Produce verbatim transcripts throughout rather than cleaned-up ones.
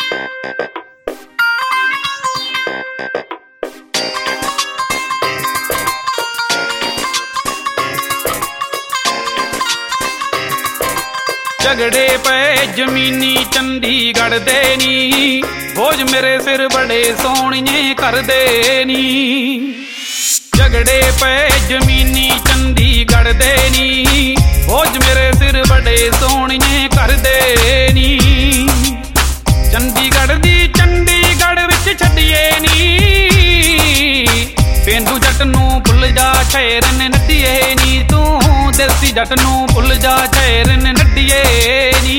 झगड़े पे जमीनी चंडीगढ़ दे नी, बोझ मेरे सिर बड़े सोहणिए कर दे नी। झगड़े पे जमीनी चंडीगढ़ दे नी, बोझ मेरे सिर बड़े सोहणिए कर दे नी। चंडीगढ़ दी चंडीगढ़ विच छड्डिए नी, पेंडू जट नूं भुल जा शहर ने नड्डिए नी। तू देसी जट नूं भुल जा शहर ने नड्डिए नी।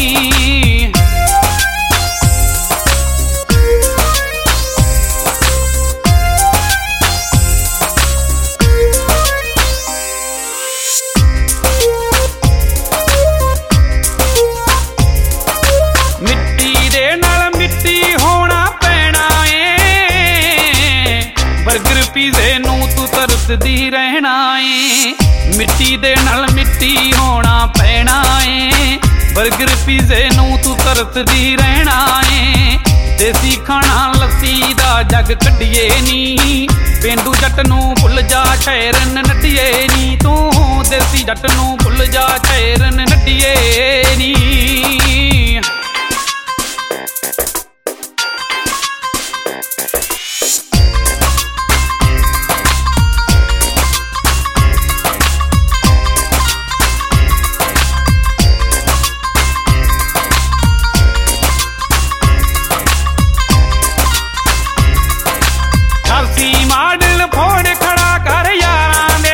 मिट्टी दे नाल मिट्टी होना पैना ए, बर्गर पीजे नूं तू तरसदी रहना ए। मिट्टी दे नाल मिट्टी होना पैना ए, बर्गर पीजे नूं तू तरसदी रहना ए। देसी खाना लस्सी दा जग कड्डिए नी, पेंडू जट नूं भुल जा शहर न नड्डिए नी। तू देसी जट नूं भुल जा शहर न नड्डिए नी। मॉडल फोड़ खड़ा कर यारां दे,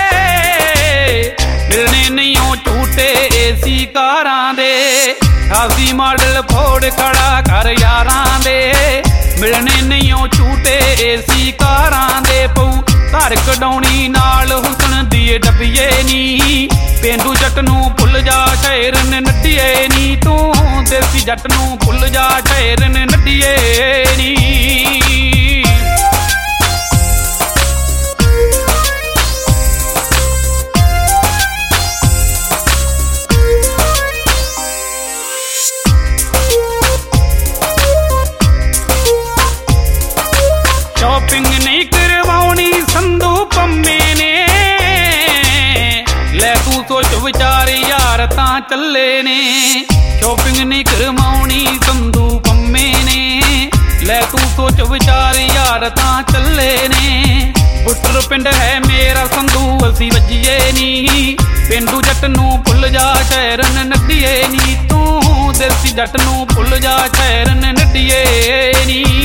मिलने नहीं ओ झूठे एसी कारां दे। खासी मॉडल फोड़ खड़ा कर यारां दे, मिलने नहीं ओ झूठे एसी कारां दे। पऊ घर कढाउणी नाल हुसन दी डब्बीए नी, पेंडू जट नूं भुल जा शहर ने नड्डिए नी। तू देसी जट नूं भुल जा शहर ने नड्डिए नी। शॉपिंग नहीं करवाउणी संधू पम्मे ने, लै तू सोच विचार यार तां चले ने। शॉपिंग नहीं करवाउणी संधू पम्मे ने, लै तू सोच विचार यार तां चले ने। पुत्र पिंड है मेरा संधू असी वजिए नी, पेंडू जट नूं भुल जा शहर न नड्डिए नी। तू देसी जट नूं भुल जा शहर न नड्डिए नी।